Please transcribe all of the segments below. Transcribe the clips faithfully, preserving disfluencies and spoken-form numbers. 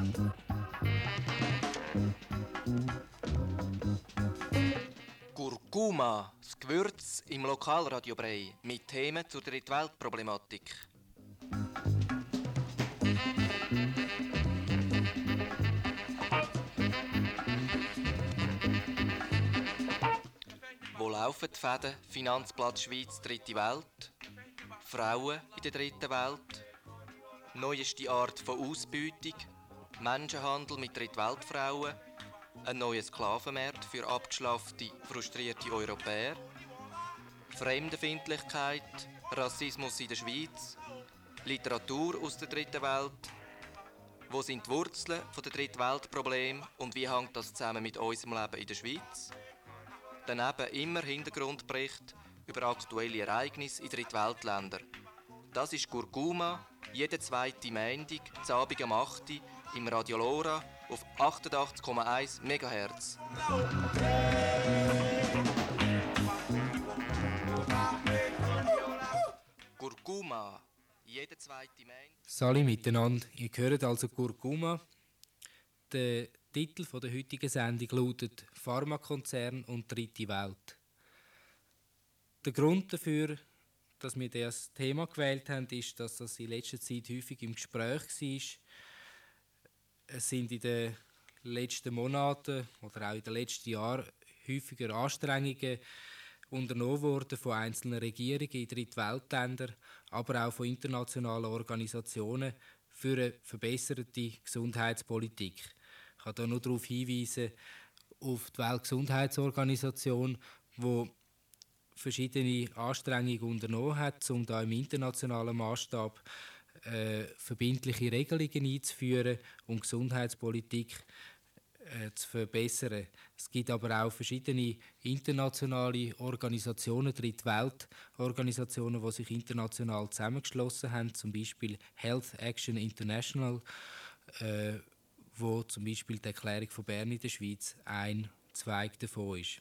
Kurkuma, das Gewürz im Lokalradio Brei mit Themen zur Drittweltproblematik. Wo laufen die Fäden? Finanzplatz Schweiz, Dritte Welt. Frauen in der Dritten Welt. Neueste Art von Ausbeutung. Menschenhandel mit Drittweltfrauen. Ein neuer Sklavenmarkt für abgeschlaffte, frustrierte Europäer. Fremdenfeindlichkeit. Rassismus in der Schweiz. Literatur aus der Dritten Welt. Wo sind die Wurzeln der Drittweltprobleme und wie hängt das zusammen mit unserem Leben in der Schweiz? Daneben immer Hintergrundbericht über aktuelle Ereignisse in Drittweltländern. Das ist Kurkuma, jede zweite Montag, zu Abend am acht Uhr im Radio Lora auf achtundachtzig Komma eins Megahertz. Kurkuma, jede zweite Montag. Salut miteinander, ihr hört also Kurkuma. Der Titel der heutigen Sendung lautet «Pharmakonzern und Dritte Welt». Der Grund dafür, dass wir das Thema gewählt haben, ist, dass das in letzter Zeit häufig im Gespräch war. Es sind in den letzten Monaten oder auch in den letzten Jahren häufiger Anstrengungen unternommen worden von einzelnen Regierungen in Drittweltländern, aber auch von internationalen Organisationen für eine verbesserte Gesundheitspolitik. Ich kann hier nur darauf hinweisen, auf die Weltgesundheitsorganisation, die verschiedene Anstrengungen unternommen hat, um da im internationalen Maßstab äh, verbindliche Regelungen einzuführen und Gesundheitspolitik äh, zu verbessern. Es gibt aber auch verschiedene internationale Organisationen, Drittweltorganisationen, die sich international zusammengeschlossen haben, zum Beispiel Health Action International, äh, wo zum Beispiel die Erklärung von Bern in der Schweiz ein Zweig davon ist.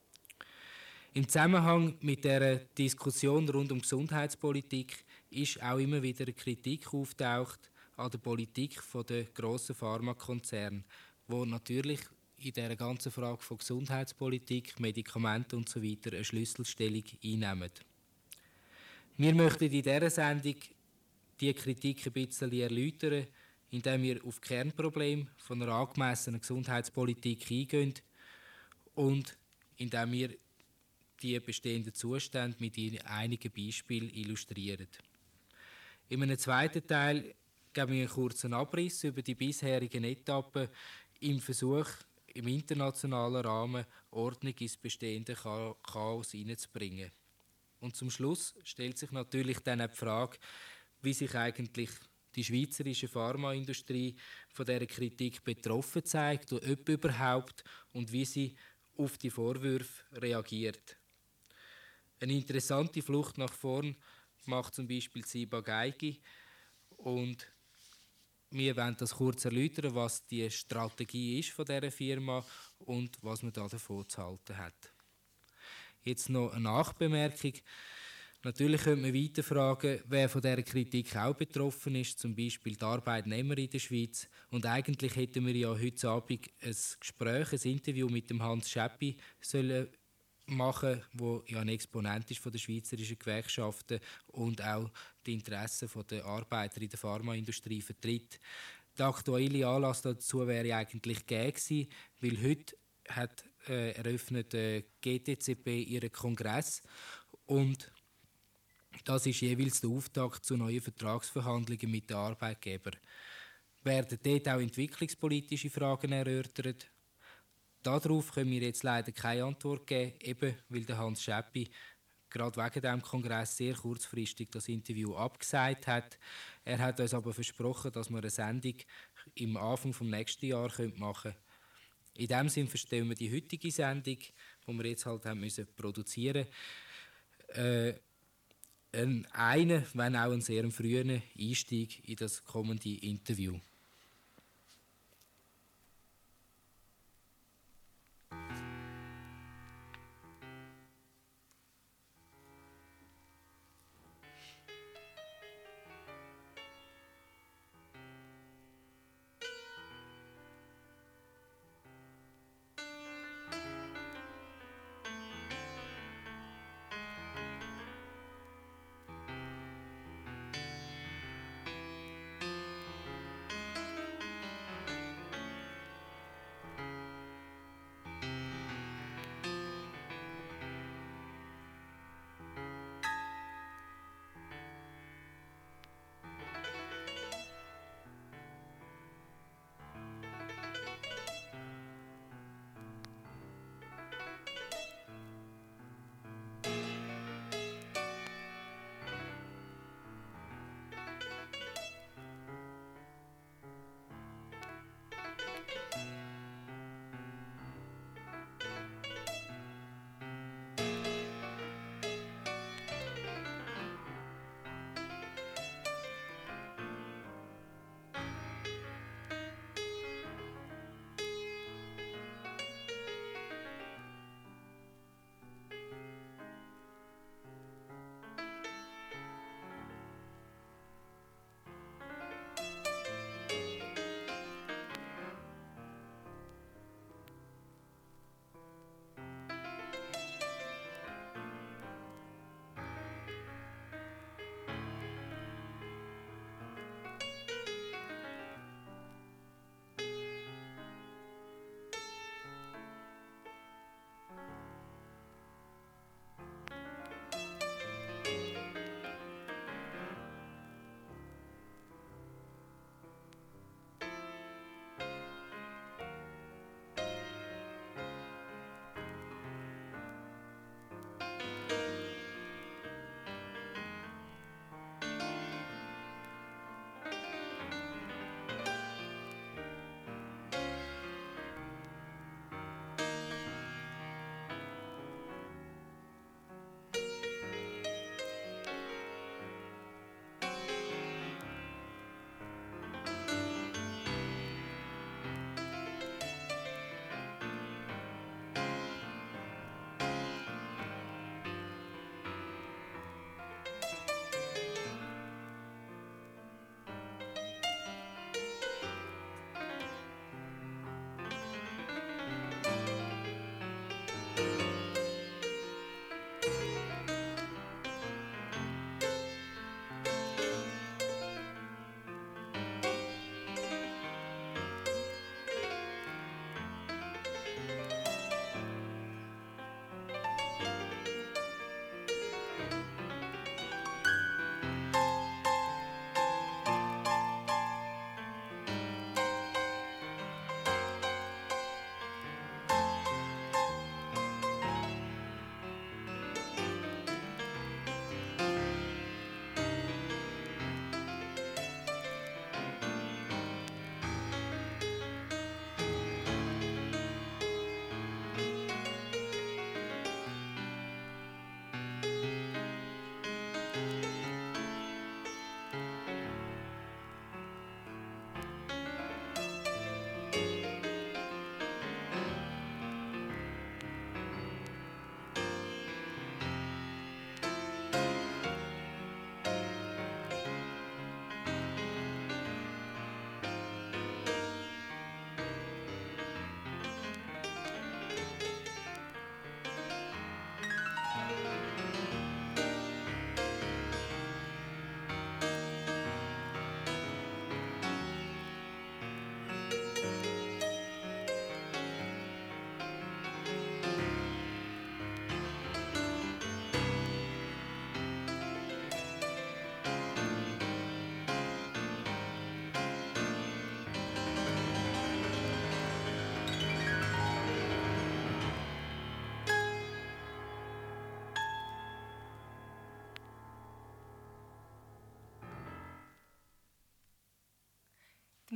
Im Zusammenhang mit der Diskussion rund um Gesundheitspolitik ist auch immer wieder eine Kritik auftaucht an der Politik der grossen Pharmakonzerne, wo natürlich in dieser ganzen Frage von Gesundheitspolitik, Medikamenten usw. eine Schlüsselstellung einnehmen. Wir möchten in dieser Sendung diese Kritik ein bisschen erläutern, indem wir auf die Kernprobleme von einer angemessenen Gesundheitspolitik eingehen und indem wir die bestehenden Zustände mit einigen Beispielen illustrieren. In einem zweiten Teil geben wir einen kurzen Abriss über die bisherigen Etappen im Versuch, im internationalen Rahmen Ordnung ins bestehende Chaos hineinzubringen. Und zum Schluss stellt sich natürlich dann auch die Frage, wie sich eigentlich die schweizerische Pharmaindustrie von dieser Kritik betroffen zeigt, oder ob überhaupt, und wie sie auf die Vorwürfe reagiert. Eine interessante Flucht nach vorn macht zum Beispiel Ciba Geigy, und wir wollen das kurz erläutern, was die Strategie ist von dieser Firma und was man davon zu halten hat. Jetzt noch eine Nachbemerkung. Natürlich könnte man weiter fragen, wer von dieser Kritik auch betroffen ist, zum Beispiel die Arbeitnehmer in der Schweiz. Und eigentlich hätten wir ja heute Abend ein Gespräch, ein Interview mit dem Hans Scheppi sollen machen, der ja ein Exponent ist von der schweizerischen Gewerkschaften und auch die Interessen der Arbeiter in der Pharmaindustrie vertritt. Der aktuelle Anlass dazu wäre eigentlich gegeben gewesen, weil heute hat äh, eröffnet äh, G T C P ihren Kongress und das ist jeweils der Auftakt zu neuen Vertragsverhandlungen mit den Arbeitgebern. Werden dort auch entwicklungspolitische Fragen erörtert? Darauf können wir jetzt leider keine Antwort geben, eben weil der Hans Scheppi gerade wegen diesem Kongress sehr kurzfristig das Interview abgesagt hat. Er hat uns aber versprochen, dass wir eine Sendung im Anfang des nächsten Jahres machen können. In diesem Sinne verstehen wir die heutige Sendung, die wir jetzt halt haben müssen produzieren äh, Ein, einen, wenn auch einen sehr frühen Einstieg in das kommende Interview.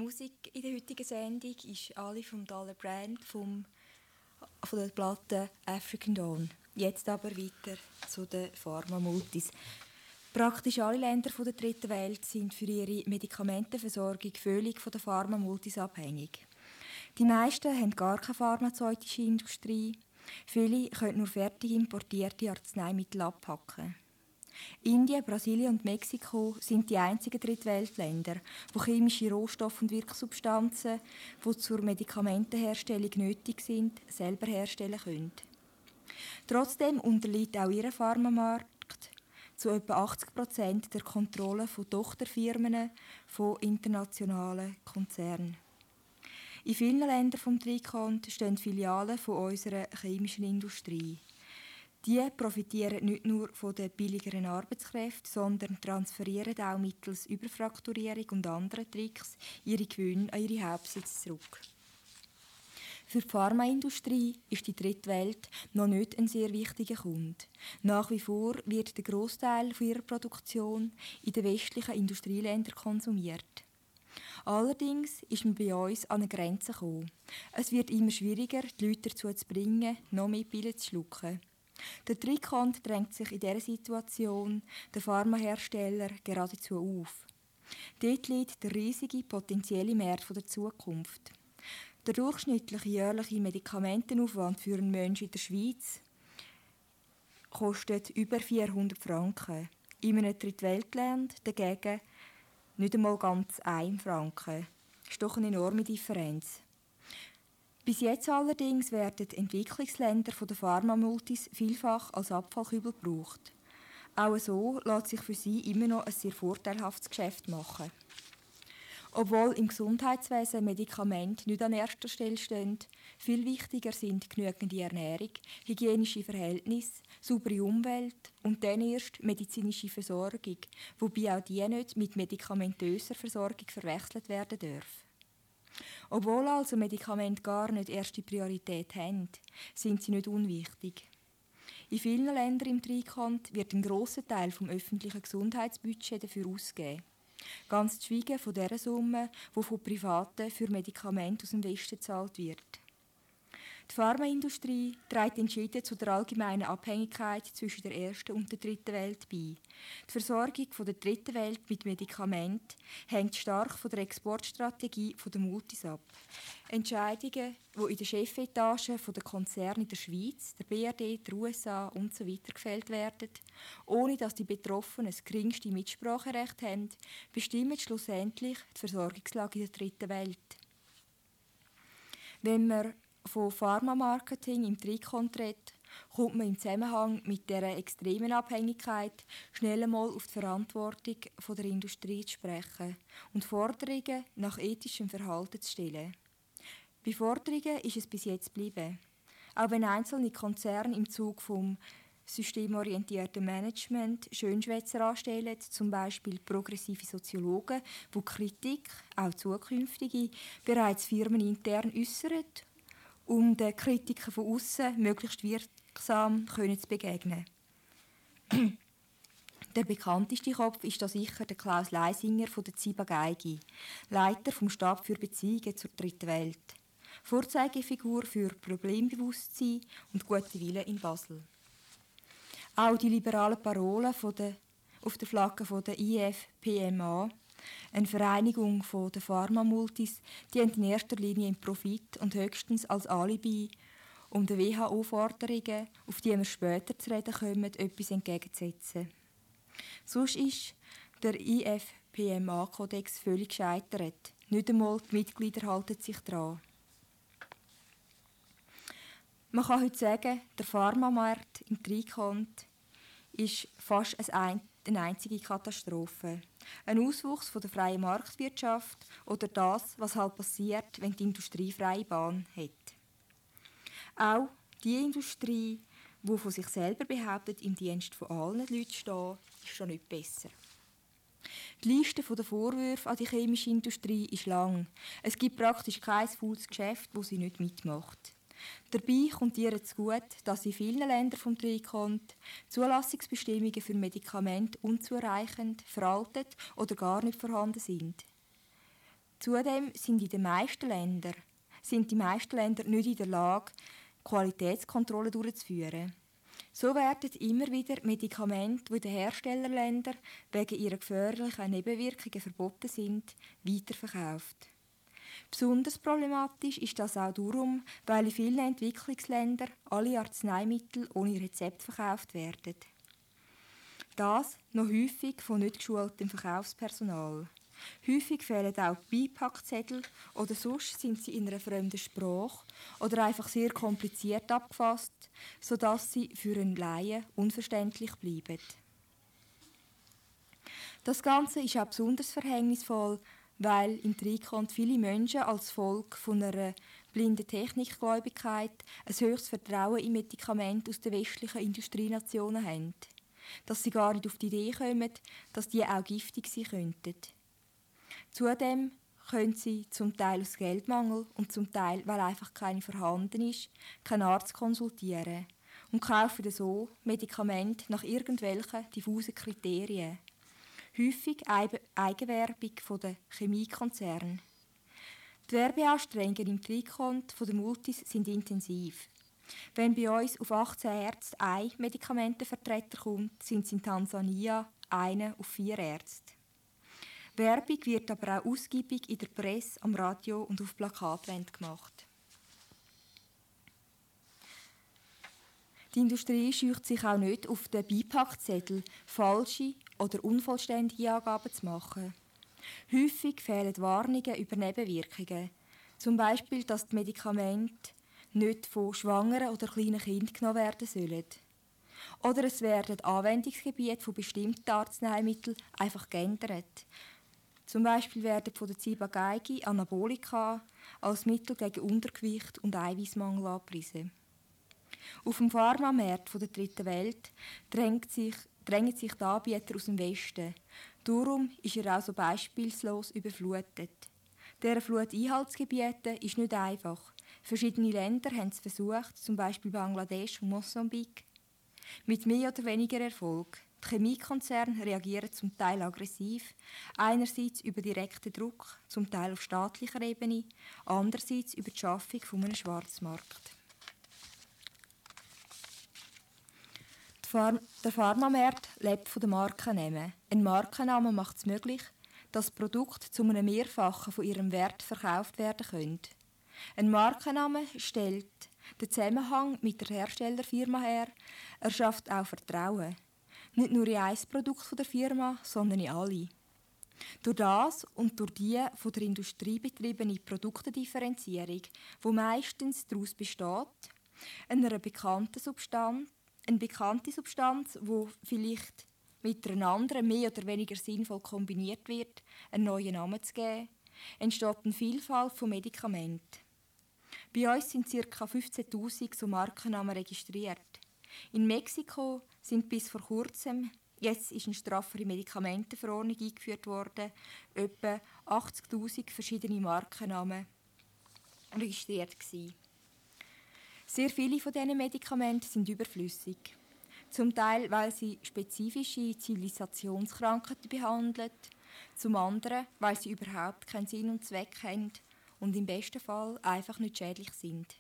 Musik in der heutigen Sendung ist alle vom Dollar Brand vom, von der Platte African Dawn. Jetzt aber weiter zu den Pharma-Multis. Praktisch alle Länder der dritten Welt sind für ihre Medikamentenversorgung völlig von der Pharma-Multis abhängig. Die meisten haben gar keine pharmazeutische Industrie. Viele können nur fertig importierte Arzneimittel abpacken. Indien, Brasilien und Mexiko sind die einzigen Drittweltländer, wo chemische Rohstoffe und Wirksubstanzen, die zur Medikamentenherstellung nötig sind, selber herstellen können. Trotzdem unterliegt auch ihr Pharmamarkt zu etwa achtzig Prozent der Kontrolle von Tochterfirmen von internationalen Konzernen. In vielen Ländern vom Trikont stehen Filialen von unserer chemischen Industrie. Die profitieren nicht nur von den billigeren Arbeitskräften, sondern transferieren auch mittels Überfrakturierung und anderen Tricks ihre Gewinne an ihre Hauptsitze zurück. Für die Pharmaindustrie ist die dritte Welt noch nicht ein sehr wichtiger Kunde. Nach wie vor wird der Grossteil ihrer Produktion in den westlichen Industrieländern konsumiert. Allerdings ist man bei uns an eine Grenze gekommen. Es wird immer schwieriger, die Leute dazu zu bringen, noch mehr Pillen zu schlucken. Der Trikont drängt sich in dieser Situation der Pharmahersteller geradezu auf. Dort liegt der riesige potenzielle Markt der Zukunft. Der durchschnittliche jährliche Medikamentenaufwand für einen Menschen in der Schweiz kostet über vierhundert Franken. In einem Drittweltland dagegen nicht einmal ganz ein Franken. Das ist doch eine enorme Differenz. Bis jetzt allerdings werden die Entwicklungsländer der Pharma-Multis vielfach als Abfallkübel gebraucht. Auch so lässt sich für sie immer noch ein sehr vorteilhaftes Geschäft machen. Obwohl im Gesundheitswesen Medikamente nicht an erster Stelle stehen, viel wichtiger sind genügende Ernährung, hygienische Verhältnisse, saubere Umwelt und dann erst medizinische Versorgung, wobei auch die nicht mit medikamentöser Versorgung verwechselt werden dürfen. Obwohl also Medikamente gar nicht erste Priorität haben, sind sie nicht unwichtig. In vielen Ländern im Trikont wird ein grosser Teil vom öffentlichen Gesundheitsbudget dafür ausgegeben. Ganz zu schweigen von der Summe, die von Privaten für Medikamente aus dem Westen gezahlt wird. Die Pharmaindustrie trägt entschieden zu der allgemeinen Abhängigkeit zwischen der ersten und der dritten Welt bei. Die Versorgung der dritten Welt mit Medikamenten hängt stark von der Exportstrategie der Multis ab. Entscheidungen, die in den Chefetagen der Konzerne in der Schweiz, der B R D, der U S A usw. gefällt werden, ohne dass die Betroffenen das geringste Mitspracherecht haben, bestimmen schlussendlich die Versorgungslage in der dritten Welt. Wenn man von Pharma-Marketing im Trikont redet, kommt man im Zusammenhang mit dieser extremen Abhängigkeit schnell einmal auf die Verantwortung der Industrie zu sprechen und Forderungen nach ethischem Verhalten zu stellen. Bei Forderungen ist es bis jetzt geblieben. Auch wenn einzelne Konzerne im Zug vom systemorientierten Management Schönschwätzer anstellen, zum Beispiel progressive Soziologen, die Kritik, auch zukünftige, bereits firmenintern äußern, um den Kritiken von außen möglichst wirksam zu begegnen. Der bekannteste Kopf ist da sicher der Klaus Leisinger von der Ziba Geigi, Leiter vom Stab für Beziehungen zur dritten Welt, Vorzeigefigur für Problembewusstsein und gute Wille in Basel. Auch die liberalen Parolen von der, auf der Flagge von der I F P M A, eine Vereinigung der Pharma-Multis, die in erster Linie im Profit und höchstens als Alibi, um den W H O-Forderungen, auf die wir später zu reden kommen, etwas entgegenzusetzen. Sonst ist der I F P M A-Kodex völlig gescheitert. Nicht einmal die Mitglieder halten sich daran. Man kann heute sagen, der Pharmamarkt im Trikont ist fast eine einzige Katastrophe. Ein Auswuchs von der freien Marktwirtschaft oder das, was halt passiert, wenn die Industrie freie Bahn hat. Auch die Industrie, die von sich selber behauptet, im Dienst von allen Leuten zu stehen, ist schon nicht besser. Die Liste der Vorwürfe an die chemische Industrie ist lang. Es gibt praktisch kein faules Geschäft, das sie nicht mitmacht. Dabei kommt ihr zu gut, dass in vielen Ländern vom Trikont Zulassungsbestimmungen für Medikamente unzureichend, veraltet oder gar nicht vorhanden sind. Zudem sind, in den meisten Ländern, sind die meisten Länder nicht in der Lage, Qualitätskontrollen durchzuführen. So werden immer wieder Medikamente, die in den Herstellerländern wegen ihrer gefährlichen Nebenwirkungen verboten sind, weiterverkauft. Besonders problematisch ist das auch darum, weil in vielen Entwicklungsländern alle Arzneimittel ohne Rezept verkauft werden. Das noch häufig von nicht geschultem Verkaufspersonal. Häufig fehlen auch Beipackzettel oder sonst sind sie in einer fremden Sprache oder einfach sehr kompliziert abgefasst, sodass sie für einen Laien unverständlich bleiben. Das Ganze ist auch besonders verhängnisvoll, weil im Trikont viele Menschen als Folge von einer blinden Technikgläubigkeit ein höchstes Vertrauen in Medikamente aus den westlichen Industrienationen haben, dass sie gar nicht auf die Idee kommen, dass die auch giftig sein könnten. Zudem können sie zum Teil aus Geldmangel und zum Teil, weil einfach keine vorhanden ist, keinen Arzt konsultieren und kaufen so Medikamente nach irgendwelchen diffusen Kriterien. Häufig Eigenwerbung der Chemiekonzerne. Die Werbeanstrengungen im Trikont der Multis sind intensiv. Wenn bei uns auf achtzehn Ärzte ein Medikamentenvertreter kommt, sind es in Tansania einer auf vier Ärzte. Werbung wird aber auch ausgiebig in der Presse, am Radio und auf Plakatwänden gemacht. Die Industrie scheucht sich auch nicht, auf den Beipackzettel falsche oder unvollständige Angaben zu machen. Häufig fehlen Warnungen über Nebenwirkungen. Zum Beispiel, dass die Medikamente nicht von schwangeren oder kleinen Kindern genommen werden sollen. Oder es werden Anwendungsgebiete von bestimmten Arzneimitteln einfach geändert. Zum Beispiel werden von der Ciba-Geigy Anabolika als Mittel gegen Untergewicht und Eiweißmangel angepriesen. Auf dem Pharmamarkt der dritten Welt drängt sich, drängen sich die Anbieter aus dem Westen. Darum ist er auch so beispielslos überflutet. Dieser Flut-Einhaltsgebiete ist nicht einfach. Verschiedene Länder haben es versucht, zum Beispiel Bangladesch und Mosambik, mit mehr oder weniger Erfolg. Die Chemiekonzerne reagieren zum Teil aggressiv, einerseits über direkten Druck, zum Teil auf staatlicher Ebene, andererseits über die Schaffung von einem Schwarzmarkt. Der Pharmamarkt lebt von den Markennamen. Ein Markenname macht es möglich, dass Produkte zu einem Mehrfachen von ihrem Wert verkauft werden können. Ein Markenname stellt den Zusammenhang mit der Herstellerfirma her, er schafft auch Vertrauen. Nicht nur in ein Produkt der Firma, sondern in alle. Durch das und durch die von der Industrie betriebene Produktendifferenzierung, die meistens daraus besteht, einer bekannten Substanz, eine bekannte Substanz, die vielleicht mit einer anderen mehr oder weniger sinnvoll kombiniert wird, einen neuen Namen zu geben, entsteht eine Vielfalt von Medikamenten. Bei uns sind ca. fünfzehntausend so Markennamen registriert. In Mexiko sind bis vor kurzem, jetzt ist eine straffere Medikamentenverordnung eingeführt worden, etwa achtzigtausend verschiedene Markennamen registriert gewesen. Sehr viele von diesen Medikamenten sind überflüssig. Zum Teil, weil sie spezifische Zivilisationskrankheiten behandeln, zum anderen, weil sie überhaupt keinen Sinn und Zweck haben und im besten Fall einfach nicht schädlich sind.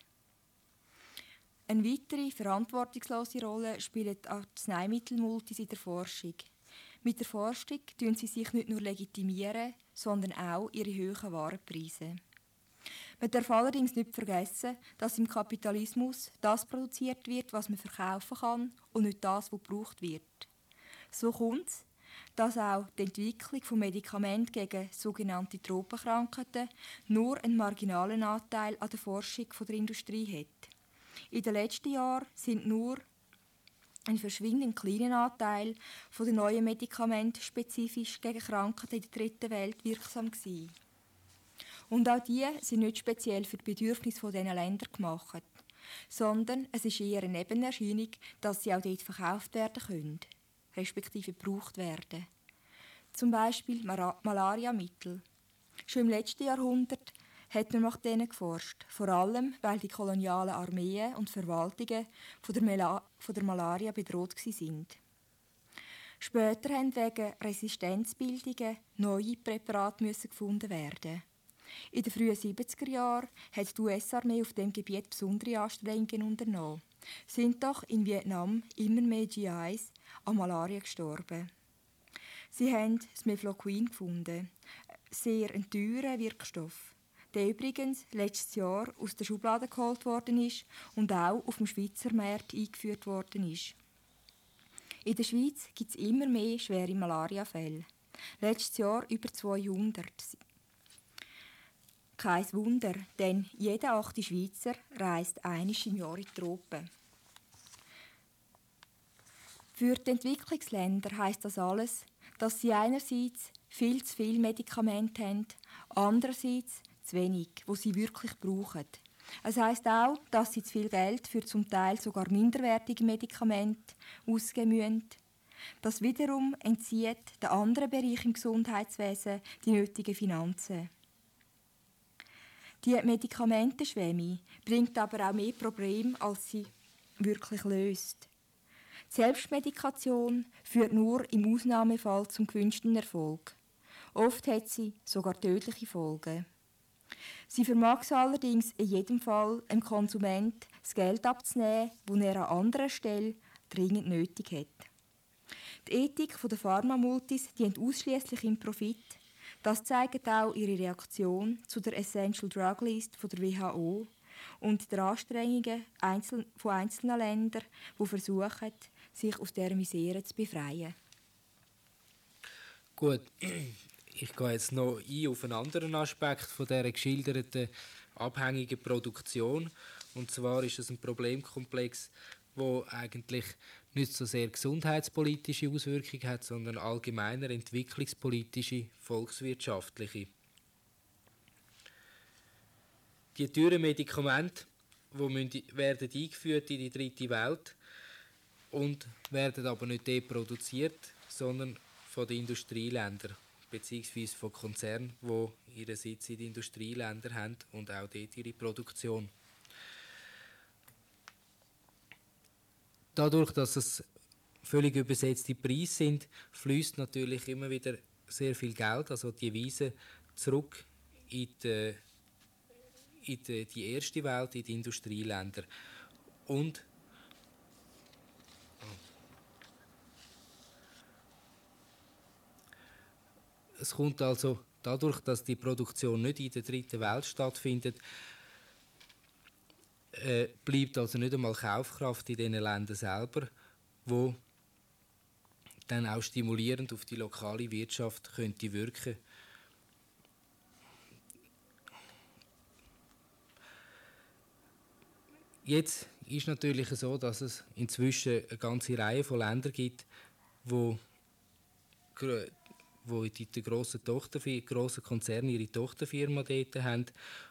Eine weitere verantwortungslose Rolle spielen Arzneimittelmultis in der Forschung. Mit der Forschung tun sie sich nicht nur legitimieren, sondern auch ihre hohen Warenpreise. Man darf allerdings nicht vergessen, dass im Kapitalismus das produziert wird, was man verkaufen kann, und nicht das, was gebraucht wird. So kommt es, dass auch die Entwicklung von Medikamenten gegen sogenannte Tropenkrankheiten nur einen marginalen Anteil an der Forschung der Industrie hat. In den letzten Jahren sind nur ein verschwindend kleiner Anteil von den neuen Medikamenten spezifisch gegen Krankheiten in der dritten Welt wirksam gewesen. Und auch die sind nicht speziell für die Bedürfnisse dieser Länder gemacht, sondern es ist eher eine Nebenerscheinung, dass sie auch dort verkauft werden können, respektive gebraucht werden. Zum Beispiel Malariamittel. Schon im letzten Jahrhundert hat man nach denen geforscht, vor allem, weil die kolonialen Armeen und Verwaltungen von der, Mela- von der Malaria bedroht waren. Später mussten wegen Resistenzbildungen neue Präparate gefunden werden. In den frühen siebziger Jahren hat die U S-Armee auf dem Gebiet besondere Anstrengungen unternommen. Sind doch in Vietnam immer mehr G Is an Malaria gestorben. Sie haben das Mefloquin gefunden, sehr ein teurer Wirkstoff, der übrigens letztes Jahr aus der Schublade geholt worden ist und auch auf dem Schweizer Markt eingeführt worden ist. In der Schweiz gibt es immer mehr schwere Malariafälle. Letztes Jahr über zweihundert. Kein Wunder, denn jeder achte Schweizer reist einmal im Jahr in die Tropen. Für die Entwicklungsländer heisst das alles, dass sie einerseits viel zu viele Medikamente haben, andererseits zu wenig, wo sie wirklich brauchen. Es heisst auch, dass sie zu viel Geld für zum Teil sogar minderwertige Medikamente ausgeben müssen. Das wiederum entzieht den anderen Bereichen im Gesundheitswesen die nötigen Finanzen. Die Medikamentenschwemme bringt aber auch mehr Probleme, als sie wirklich löst. Die Selbstmedikation führt nur im Ausnahmefall zum gewünschten Erfolg. Oft hat sie sogar tödliche Folgen. Sie vermag es allerdings in jedem Fall dem Konsument das Geld abzunehmen, das er an anderer Stelle dringend nötig hat. Die Ethik der Pharmamultis dient ausschliesslich im Profit. Das zeigt auch ihre Reaktion zu der Essential Drug List der W H O und der Anstrengungen von einzelnen Ländern, die versuchen, sich aus dieser Misere zu befreien. Gut, ich gehe jetzt noch ein auf einen anderen Aspekt von dieser geschilderten abhängigen Produktion. Und zwar ist es ein Problemkomplex, der eigentlich nicht so sehr gesundheitspolitische Auswirkungen hat, sondern allgemeiner entwicklungspolitische, volkswirtschaftliche. Die teuren Medikamente, die werden eingeführt in die dritte Welt und werden aber nicht dort produziert, sondern von den Industrieländern beziehungsweise von Konzernen, die ihren Sitz in den Industrieländern haben und auch dort ihre Produktion. Dadurch, dass es völlig übersetzte Preise sind, fließt natürlich immer wieder sehr viel Geld, also Devisen, zurück in die, in die, die erste Welt, in die Industrieländer. Und es kommt also dadurch, dass die Produktion nicht in der dritten Welt stattfindet, äh, bleibt also nicht einmal Kaufkraft in diesen Ländern selber, wo dann auch stimulierend auf die lokale Wirtschaft könnte wirken. Jetzt ist natürlich so, dass es inzwischen eine ganze Reihe von Ländern gibt, wo wo die, die grossen, grossen Konzerne ihre Tochterfirma dort haben.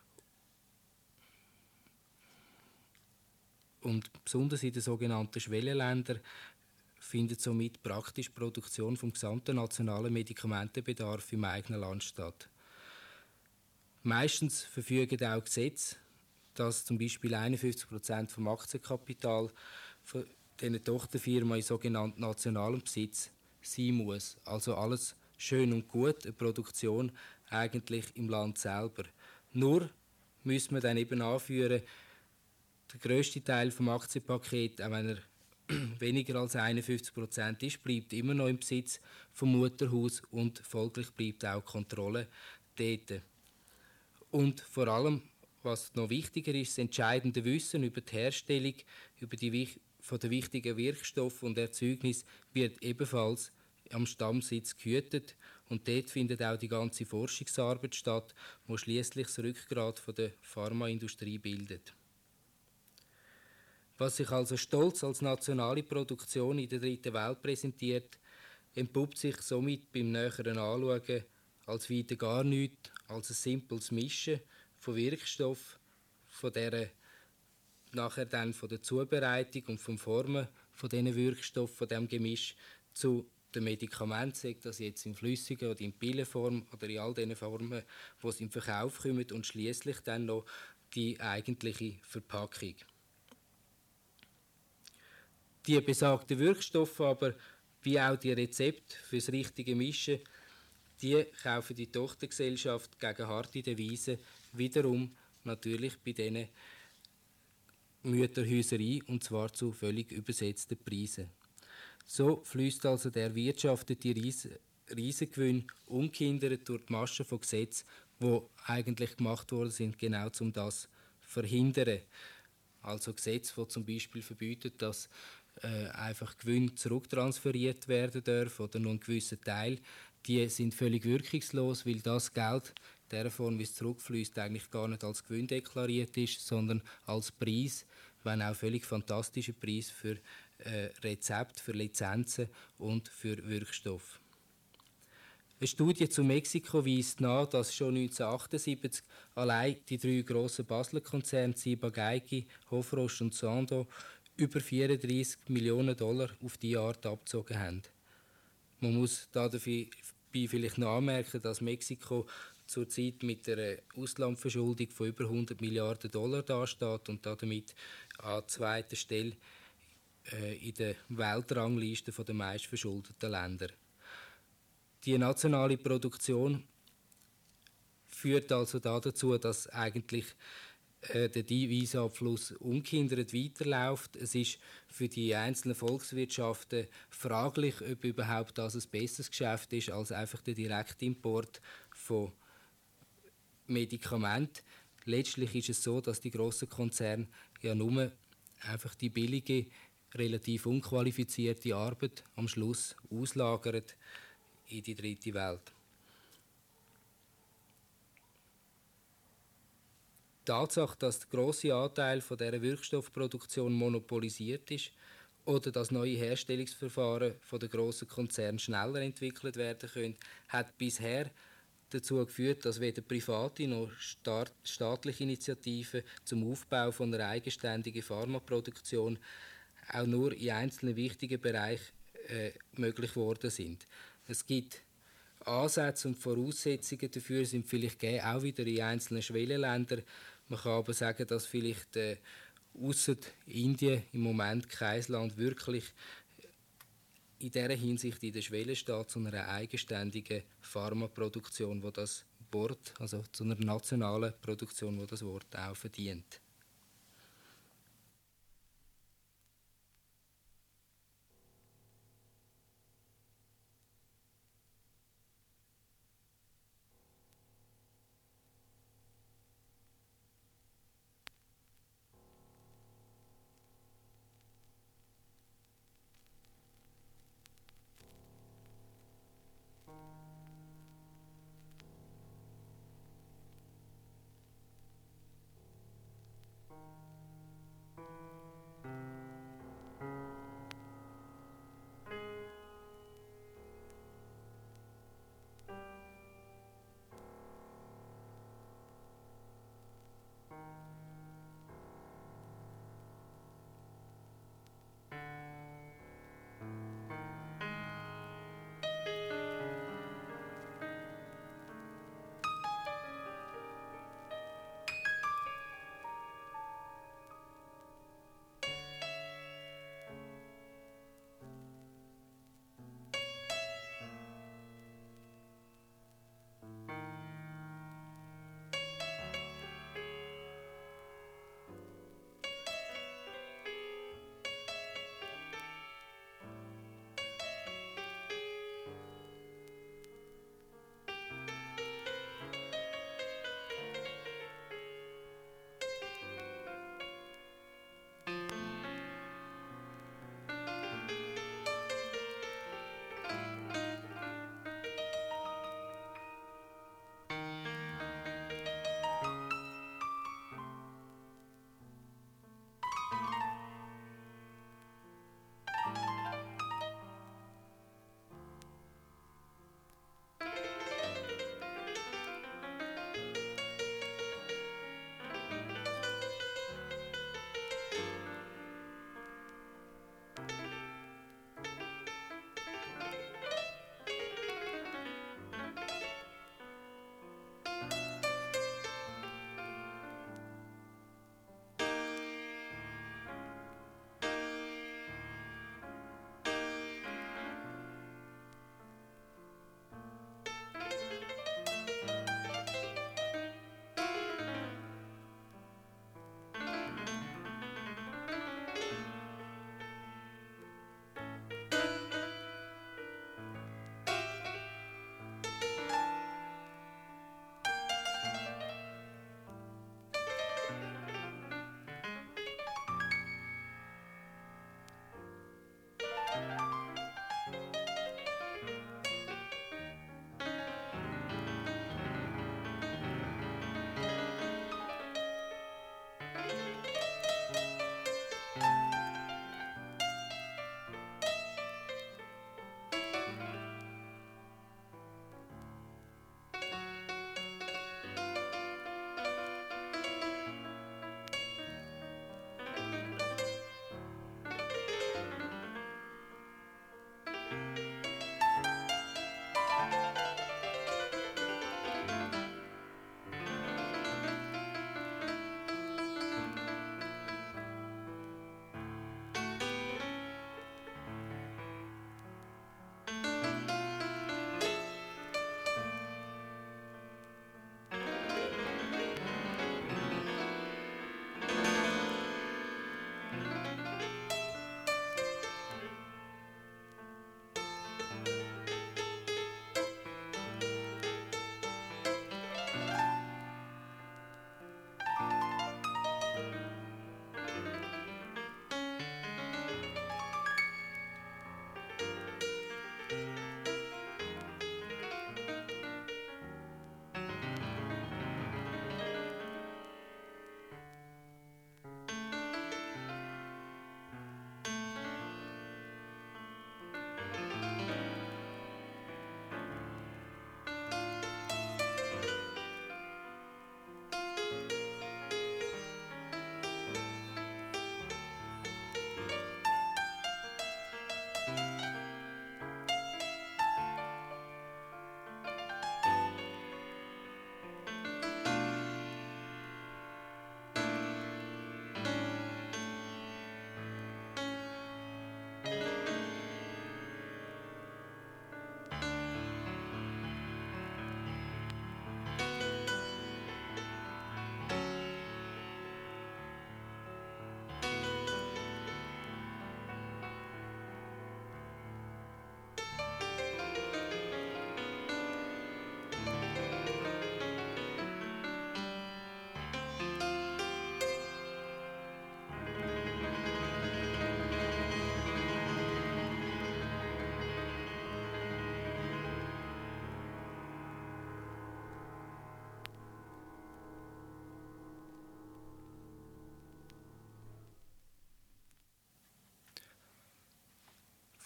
Und besonders in den sogenannten Schwellenländern findet somit praktisch die Produktion vom gesamten nationalen Medikamentenbedarf im eigenen Land statt. Meistens verfügen auch Gesetze, dass zum Beispiel einundfünfzig Prozent vom Aktienkapital von diesen Tochterfirmen in sogenannten nationalem Besitz sein muss. Also alles schön und gut, eine Produktion eigentlich im Land selber. Nur müssen wir dann eben anführen, der grösste Teil vom Aktienpaket, auch wenn er weniger als einundfünfzig Prozent ist, bleibt immer noch im Besitz vom Mutterhaus und folglich bleibt auch die Kontrolle dort. Und vor allem, was noch wichtiger ist, das entscheidende Wissen über die Herstellung über die, von den wichtigen Wirkstoffen und Erzeugnissen wird ebenfalls am Stammsitz gehütet und dort findet auch die ganze Forschungsarbeit statt, die schliesslich das Rückgrat von der Pharmaindustrie bildet. Was sich also stolz als nationale Produktion in der dritten Welt präsentiert, entpuppt sich somit beim näheren Anschauen als weiter gar nichts als ein simples Mischen von Wirkstoffen, von der nachher dann von der Zubereitung und vom Formen von diesen Wirkstoffen, von diesem Gemisch zu den Medikamenten, sei das jetzt in flüssiger oder in Pillenform oder in all diesen Formen, die es im Verkauf kommen und schliesslich dann noch die eigentliche Verpackung. Die besagten Wirkstoffe aber, wie auch die Rezepte für das richtige Mischen, Die kaufen die Tochtergesellschaft gegen harte Devisen wiederum natürlich bei diesen Mütterhäusern ein, und zwar zu völlig übersetzten Preisen. So fließt also der erwirtschaftete Riesengewinn ungehindert durch die Maschen von Gesetzen, die eigentlich gemacht worden sind, genau um das zu verhindern. Also Gesetze, die zum Beispiel verbieten, dass äh, einfach Gewinn zurücktransferiert werden dürfen oder nur ein gewisser Teil, die sind völlig wirkungslos, weil das Geld, der Form, wie es zurückfließt, eigentlich gar nicht als Gewinn deklariert ist, sondern als Preis, wenn auch völlig fantastischer Preis für äh, Rezepte, für Lizenzen und für Wirkstoffe. Eine Studie zu Mexiko weist nach, dass schon neunzehnhundertachtundsiebzig allein die drei grossen Basler Konzerne Ciba Geigy, Hofrost und Sandoz über vierunddreissig Millionen Dollar auf diese Art abgezogen haben. Man muss dabei vielleicht noch anmerken, dass Mexiko zurzeit mit einer Auslandverschuldung von über hundert Milliarden Dollar dasteht und damit an zweiter Stelle äh, in der Weltrangliste der meistverschuldeten Länder. Die nationale Produktion führt also dazu, dass eigentlich äh, der Devisenabfluss ungehindert weiterläuft. Es ist für die einzelnen Volkswirtschaften fraglich, ob überhaupt das ein besseres Geschäft ist als einfach der Direktimport von Medikamenten. Letztlich ist es so, dass die grossen Konzerne ja nur einfach die billige, relativ unqualifizierte Arbeit am Schluss auslagern in die dritte Welt. Die Tatsache, dass der grosse Anteil von dieser Wirkstoffproduktion monopolisiert ist oder dass neue Herstellungsverfahren von den grossen Konzernen schneller entwickelt werden können, hat bisher dazu geführt, dass weder private noch staatliche Initiativen zum Aufbau von einer eigenständigen Pharmaproduktion auch nur in einzelnen wichtigen Bereichen äh, möglich geworden sind. Es gibt Ansätze und Voraussetzungen dafür sind vielleicht gegeben, auch wieder in einzelnen Schwellenländern. Man kann aber sagen, dass vielleicht äh, ausser Indien im Moment kein Land wirklich in dieser Hinsicht in der Schwelle steht zu einer eigenständigen Pharmaproduktion, wo das Wort, also zu einer nationalen Produktion, wo das Wort auch verdient.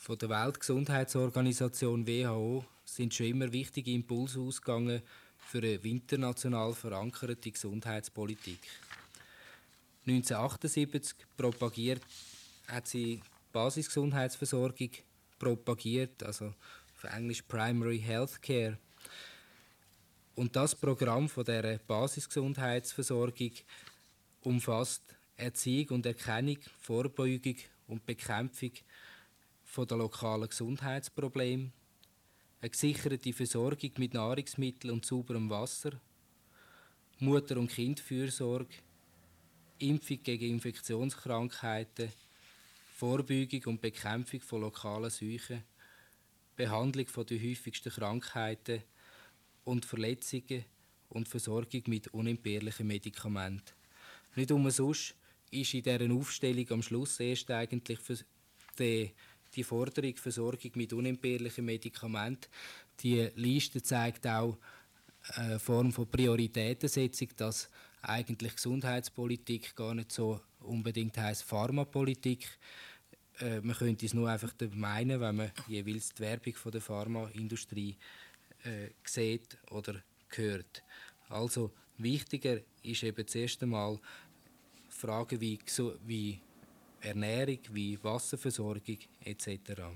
Von der Weltgesundheitsorganisation W H O sind schon immer wichtige Impulse ausgegangen für eine international verankerte Gesundheitspolitik. neunzehnhundertachtundsiebzig propagiert, hat sie Basisgesundheitsversorgung propagiert, also auf Englisch Primary Healthcare. Und das Programm von der Basisgesundheitsversorgung umfasst Erziehung und Erkennung, Vorbeugung und Bekämpfung von der lokalen Gesundheitsprobleme, eine gesicherte Versorgung mit Nahrungsmitteln und sauberem Wasser, Mutter- und Kindfürsorge, Impfung gegen Infektionskrankheiten, Vorbeugung und Bekämpfung von lokalen Seuchen, Behandlung von den häufigsten Krankheiten und Verletzungen und Versorgung mit unentbehrlichen Medikamenten. Nicht umsonst ist in dieser Aufstellung am Schluss erst eigentlich für die, die Forderung Versorgung mit unentbehrlichen Medikamenten. Die Liste zeigt auch eine Form von Prioritätensetzung, dass eigentlich Gesundheitspolitik gar nicht so unbedingt heisst Pharmapolitik. Äh, man könnte es nur einfach meinen, wenn man jeweils die Werbung von der Pharmaindustrie äh, sieht oder hört. Also wichtiger ist eben zuerst einmal Fragen wie, wie Ernährung, wie Wasserversorgung et cetera.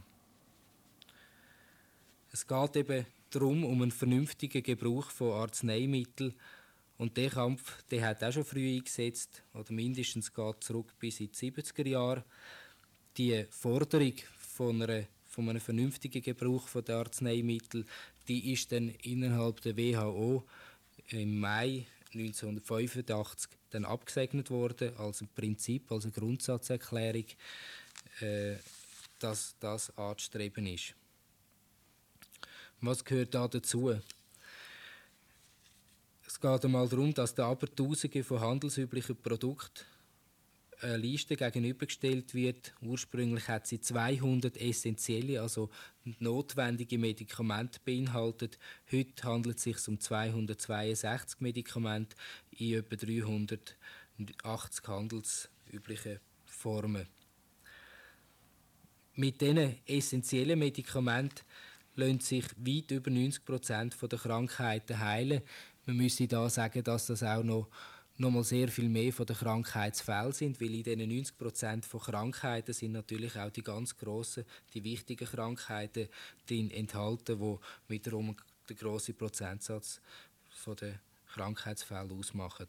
Es geht eben darum, um einen vernünftigen Gebrauch von Arzneimitteln. Und der Kampf, der hat auch schon früh eingesetzt, oder mindestens geht zurück bis in die siebziger Jahre. Die Forderung von, einer, von einem vernünftigen Gebrauch von der Arzneimittel, die ist dann innerhalb der W H O im Mai neunzehnhundertfünfundachtzig dann abgesegnet worden als ein Prinzip, als eine Grundsatzerklärung, äh, dass das anzustreben ist. Was gehört da dazu? Es geht einmal darum, dass da aber Tausende von handelsüblichen Produkten eine Liste gegenübergestellt wird. Ursprünglich hat sie zweihundert essentielle, also notwendige Medikamente beinhaltet. Heute handelt es sich um zweihundertzweiundsechzig Medikamente in etwa dreihundertachtzig handelsüblichen Formen. Mit diesen essentiellen Medikamenten lassen sich weit über neunzig Prozent der Krankheiten heilen. Man müsse da sagen, dass das auch noch, noch mal sehr viel mehr von den Krankheitsfällen sind, weil in diesen neunzig Prozent von Krankheiten sind natürlich auch die ganz grossen, die wichtigen Krankheiten drin enthalten, die wiederum den grossen Prozentsatz von den Krankheitsfällen ausmachen.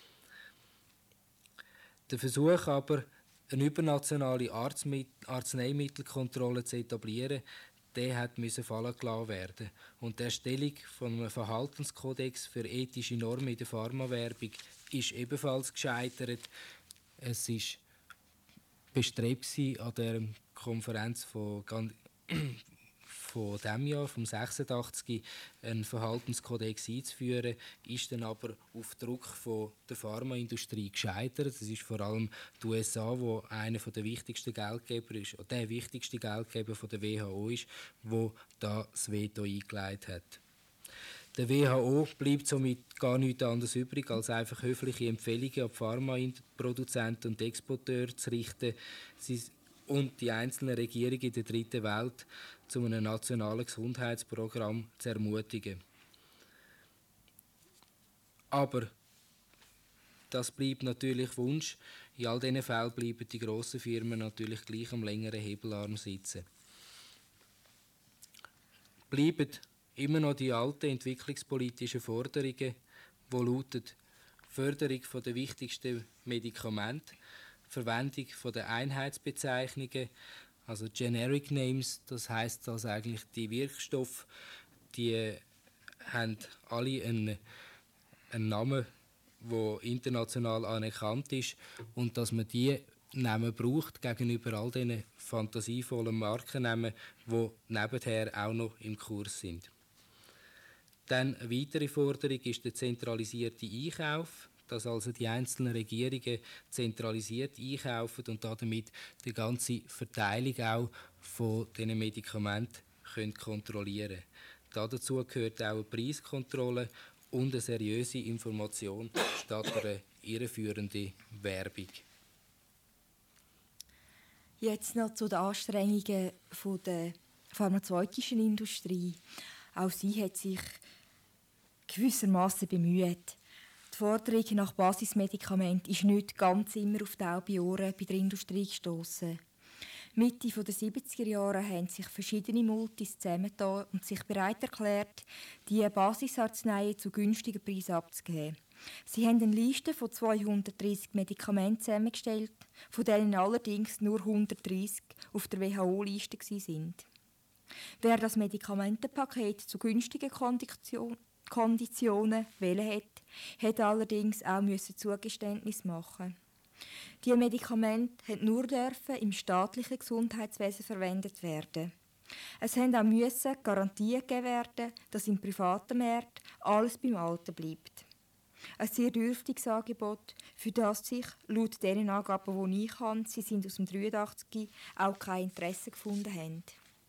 Der Versuch aber, eine übernationale Arzneimittelkontrolle zu etablieren, der hat müssen fallen gelassen werden. Und die Erstellung von einem Verhaltenskodex für ethische Normen in der Pharmawerbung ist ebenfalls gescheitert. Es war bestrebt an der Konferenz von, von diesem Jahr, vom sechsundachtzig, einen Verhaltenskodex einzuführen, ist dann aber auf Druck von der Pharmaindustrie gescheitert. Das ist vor allem die U S A, wo einer der wichtigsten Geldgeber ist, oder der wichtigste Geldgeber von der W H O ist, wo da das Veto eingelegt hat. Der W H O bleibt somit gar nichts anderes übrig, als einfach höfliche Empfehlungen an Pharmaproduzenten und Exporteure zu richten und die einzelnen Regierungen in der dritten Welt zu einem nationalen Gesundheitsprogramm zu ermutigen. Aber das bleibt natürlich Wunsch. In all diesen Fällen bleiben die grossen Firmen natürlich gleich am längeren Hebelarm sitzen. Bleiben immer noch die alten entwicklungspolitischen Forderungen, die lauten Förderung der wichtigsten Medikamente, Verwendung der Einheitsbezeichnungen, also Generic Names, das heisst, dass eigentlich die Wirkstoffe, die haben alle einen, einen Namen, der international anerkannt ist, und dass man die Namen braucht gegenüber all diesen fantasievollen Markennamen, die nebenher auch noch im Kurs sind. Dann eine weitere Forderung ist der zentralisierte Einkauf, dass also die einzelnen Regierungen zentralisiert einkaufen und damit die ganze Verteilung auch von diesen Medikamenten können kontrollieren können. Dazu gehört auch eine Preiskontrolle und eine seriöse Information statt einer irreführenden Werbung. Jetzt noch zu den Anstrengungen der pharmazeutischen Industrie. Auch sie hat sich gewissermaßen bemüht. Die Forderung nach Basismedikamenten ist nicht ganz immer auf taube Ohren bei der Industrie gestossen. Mitte der siebziger Jahre haben sich verschiedene Multis zusammengetan und sich bereit erklärt, die Basisarzneien zu günstigen Preisen abzugeben. Sie haben eine Liste von zweihundertdreissig Medikamenten zusammengestellt, von denen allerdings nur hundertdreissig auf der W H O-Liste waren. Wer das Medikamentenpaket zu günstigen Kondition Konditionen wählen hat, hätte allerdings auch Zugeständnis machen. Die Medikamente dürfen nur dürfen im staatlichen Gesundheitswesen verwendet werden. Es mussten auch müssen Garantien gegeben werden, dass im privaten Markt alles beim Alten bleibt. Ein sehr dürftiges Angebot, für das sich laut den Angaben, die ich habe, sie sind aus dem dreiundachtzig, auch kein Interesse gefunden haben.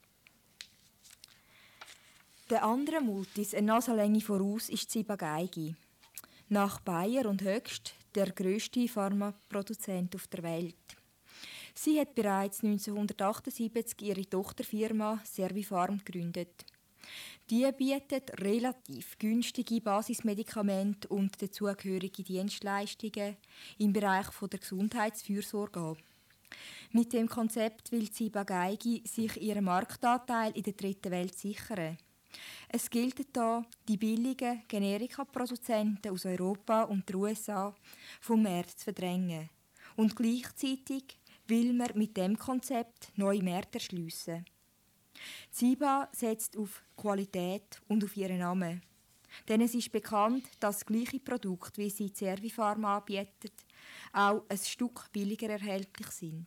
Der andere Multis, eine Nasenlänge voraus, ist Ciba-Geigy. Nach Bayer und Höchst der grösste Pharmaproduzent auf der Welt. Sie hat bereits neunzehnhundertachtundsiebzig ihre Tochterfirma Servipharm gegründet. Die bietet relativ günstige Basismedikamente und dazugehörige Dienstleistungen im Bereich der Gesundheitsfürsorge an. Mit dem Konzept will Ciba-Geigy sich ihren Marktanteil in der dritten Welt sichern. Es gilt da, die billigen Generika-Produzenten aus Europa und den U S A vom Markt zu verdrängen. Und gleichzeitig will man mit dem Konzept neue Märkte erschliessen. Ciba setzt auf Qualität und auf ihren Namen. Denn es ist bekannt, dass das gleiche Produkt, wie sie Servipharm anbietet, auch ein Stück billiger erhältlich sind.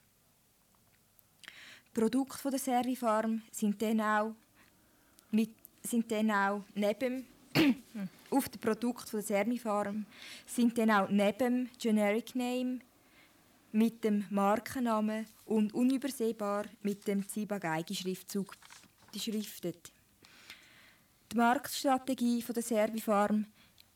Die Produkte der Servipharm sind dann auch Mit, sind dann auch neben auf den Produkten der Servipharm sind dann auch neben Generic Name mit dem Markennamen und unübersehbar mit dem Ciba-Geigy-Schriftzug beschriftet. Die Marktstrategie der Servipharm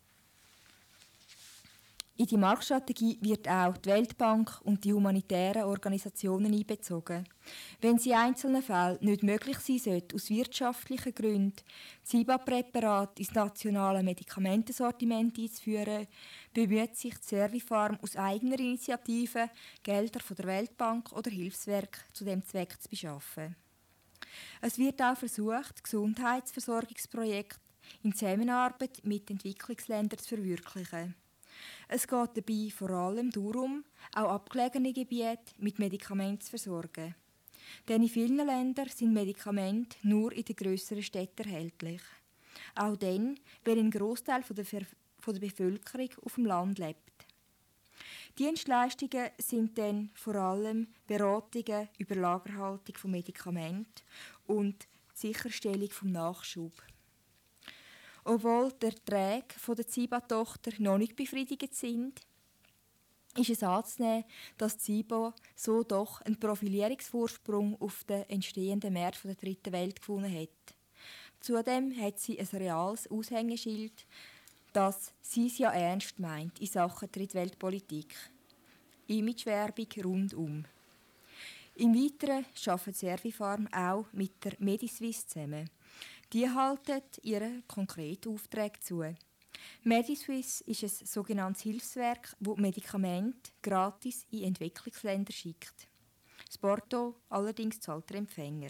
In die Marktstrategie wird auch die Weltbank und die humanitären Organisationen einbezogen. Wenn es in einzelnen Fällen nicht möglich sein sollte, aus wirtschaftlichen Gründen Ciba-Präparate ins nationale Medikamentensortiment einzuführen, bemüht sich die Servipharm aus eigener Initiative, Gelder von der Weltbank oder Hilfswerke zu dem Zweck zu beschaffen. Es wird auch versucht, Gesundheitsversorgungsprojekte in Zusammenarbeit mit Entwicklungsländern zu verwirklichen. Es geht dabei vor allem darum, auch abgelegene Gebiete mit Medikamenten zu versorgen. Denn in vielen Ländern sind Medikamente nur in den grösseren Städten erhältlich. Auch dann, wenn ein Grossteil der, Ver- von der Bevölkerung auf dem Land lebt. Dienstleistungen sind dann vor allem Beratungen über Lagerhaltung von Medikamenten und die Sicherstellung des Nachschubs. Obwohl die Erträge der Ciba-Tochter noch nicht befriedigend sind, ist es anzunehmen, dass Ciba so doch einen Profilierungsvorsprung auf den entstehenden Märkten der dritten Welt gewonnen hat. Zudem hat sie ein reales Aushängeschild, dass sie es ja ernst meint in Sachen Drittweltpolitik. Imagewerbung rundum. Im Weiteren arbeitet Servipharm auch mit der Mediswiss zusammen. Die halten ihren konkreten Aufträgen zu. Mediswiss ist ein sogenanntes Hilfswerk, das Medikamente gratis in Entwicklungsländer schickt. Das Porto allerdings zahlt der Empfänger.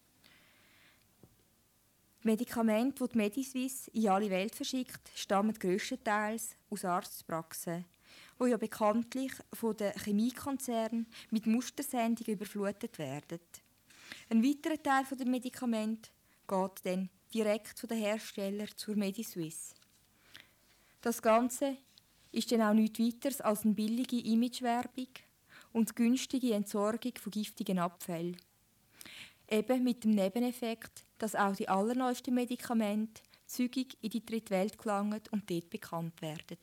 Die Medikamente, die die Mediswiss in alle Welt verschickt, stammen grösstenteils aus Arztpraxen, die ja bekanntlich von den Chemiekonzernen mit Mustersendungen überflutet werden. Ein weiterer Teil der Medikamente geht dann direkt von den Herstellern zur Mediswiss. Das Ganze ist dann auch nichts weiteres als eine billige Imagewerbung und günstige Entsorgung von giftigen Abfällen. Eben mit dem Nebeneffekt, dass auch die allerneuesten Medikamente zügig in die dritte Welt gelangen und dort bekannt werden.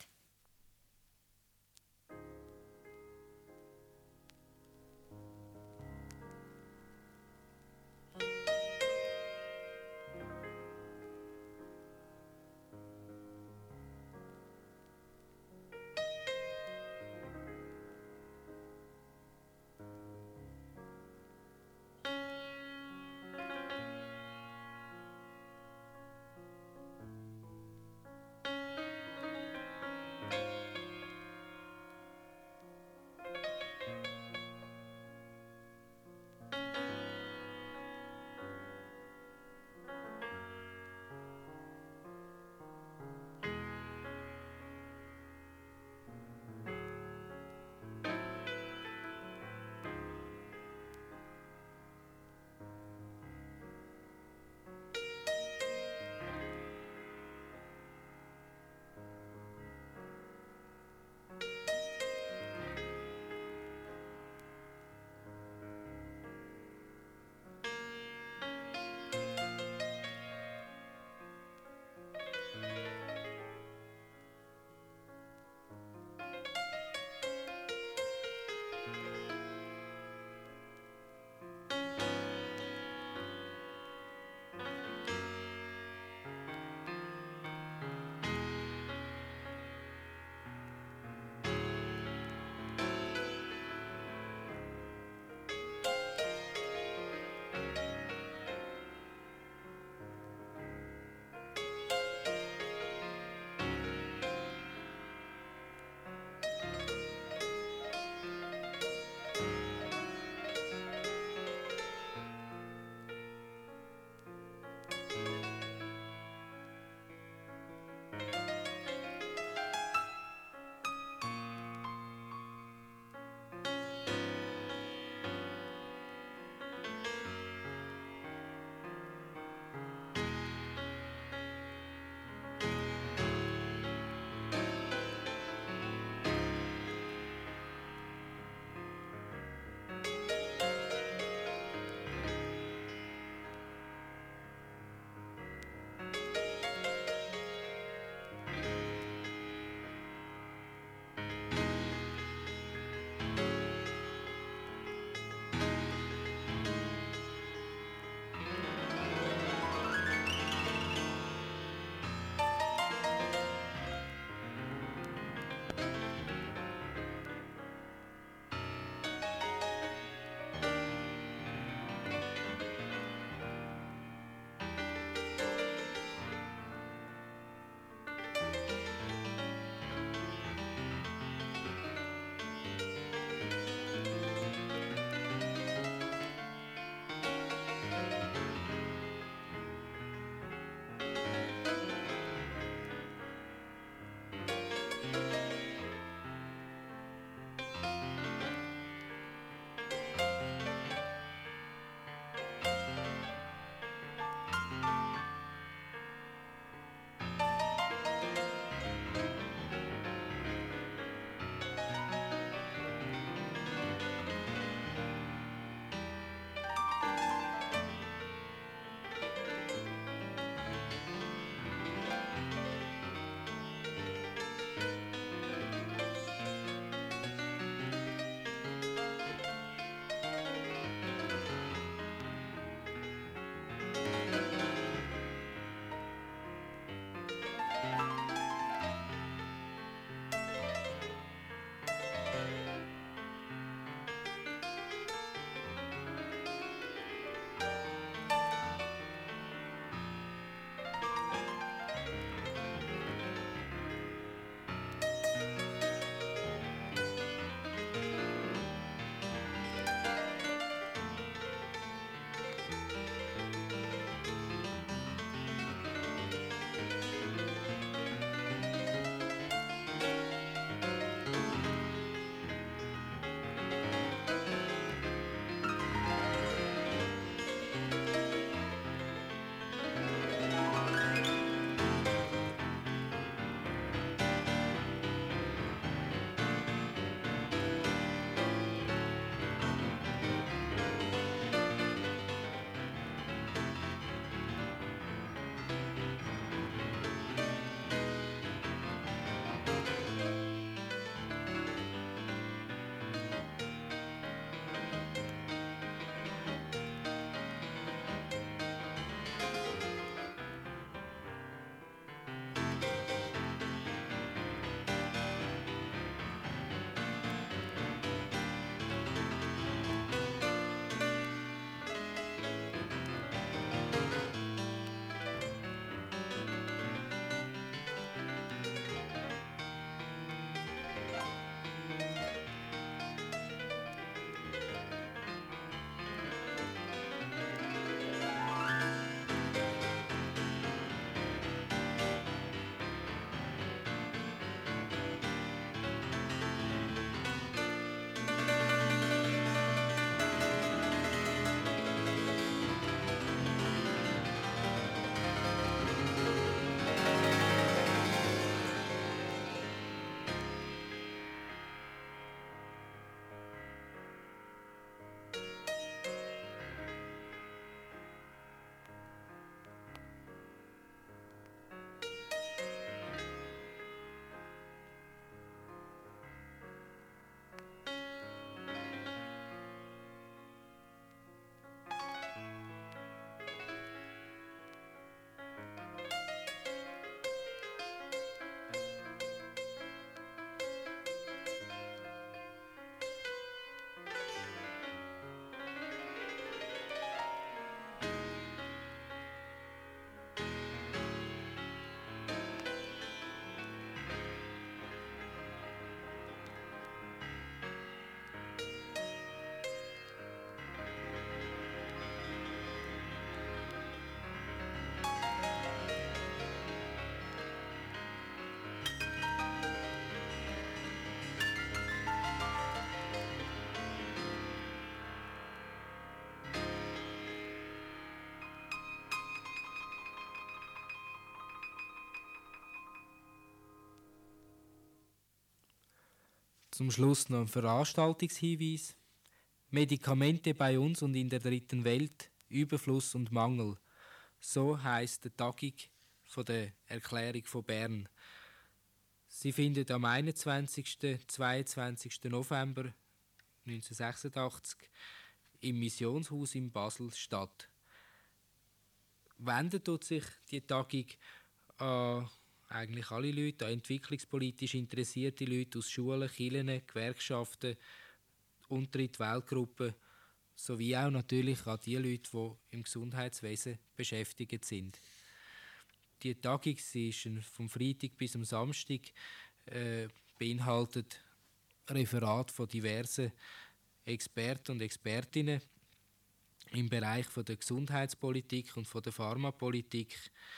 Zum Schluss noch ein Veranstaltungshinweis. Medikamente bei uns und in der dritten Welt, Überfluss und Mangel. So heisst die Tagung von der Erklärung von Bern. Sie findet am einundzwanzigsten und zweiundzwanzigsten November neunzehnhundertsechsundachtzig im Missionshaus in Basel statt. Wendet tut sich die Tagung an eigentlich alle Leute, an entwicklungspolitisch interessierte Leute aus Schulen, Kirchen, Gewerkschaften und Drittweltgruppen, sowie auch natürlich an die Leute, die im Gesundheitswesen beschäftigt sind. Die Tagung sie ist vom Freitag bis am Samstag, äh, beinhaltet Referat von diversen Experten und Expertinnen im Bereich von der Gesundheitspolitik und von der Pharmapolitik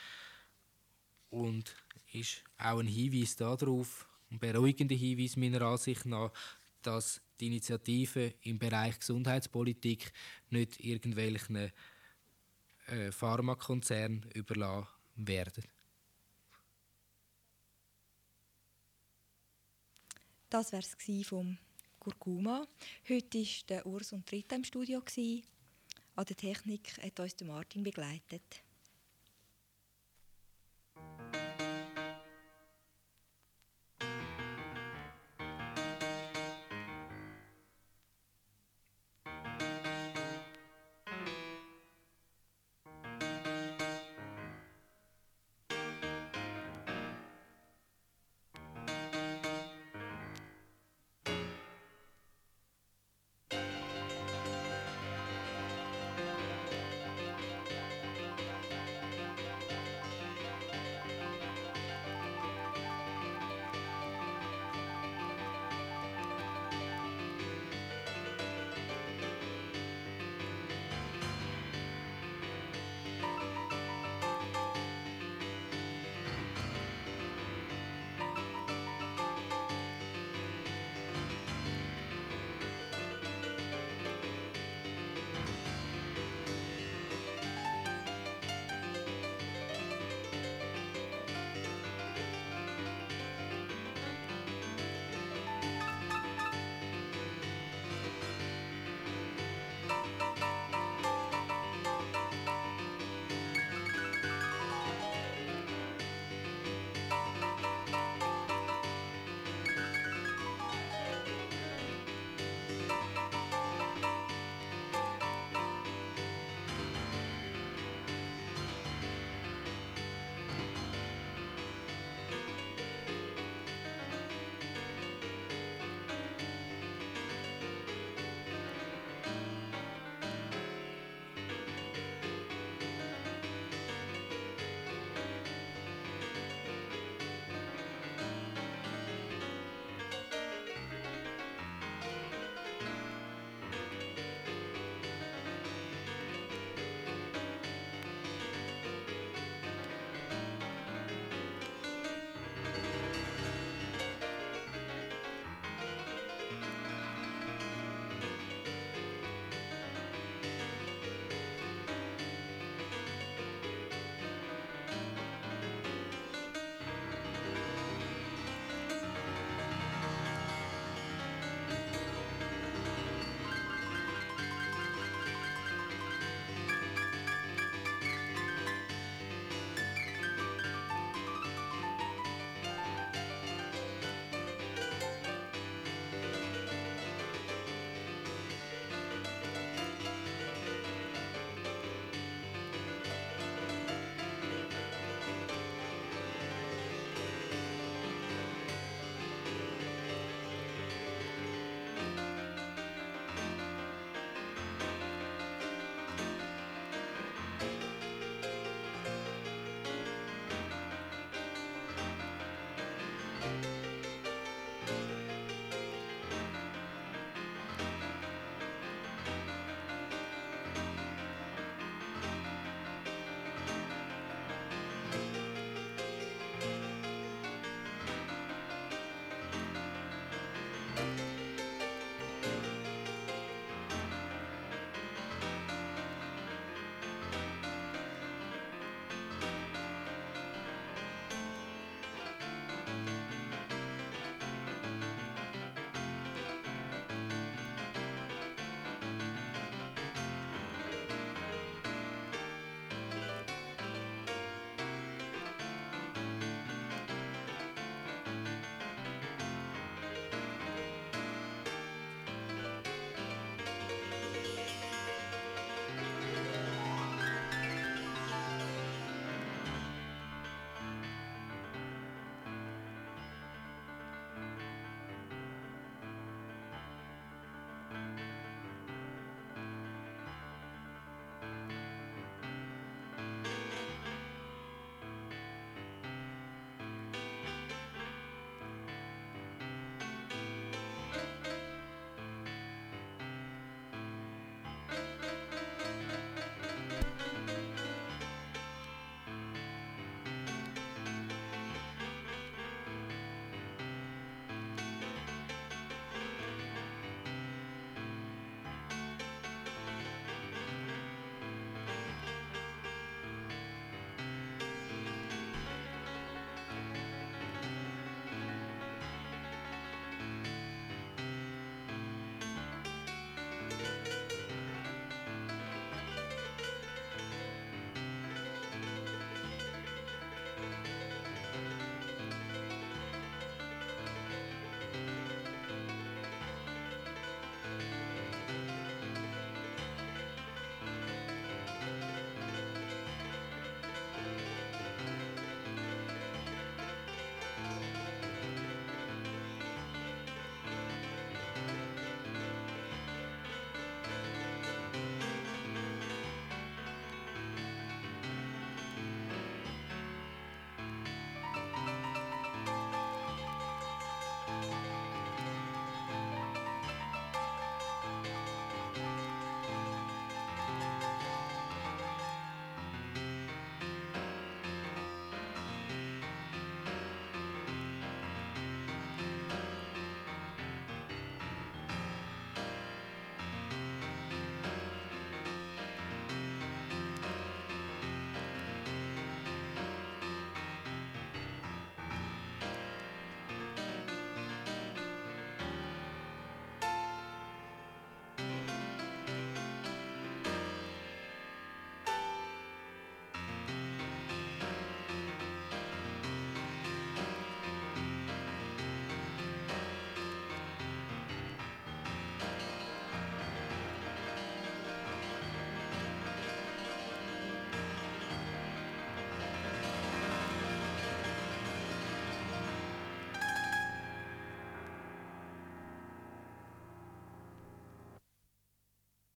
und ist auch ein Hinweis darauf, ein beruhigender Hinweis meiner Ansicht nach, dass die Initiativen im Bereich Gesundheitspolitik nicht irgendwelchen äh, Pharmakonzernen überlassen werden. Das war es vom Kurkuma. Heute war der Urs und Rita im Studio. An der Technik hat uns Martin begleitet.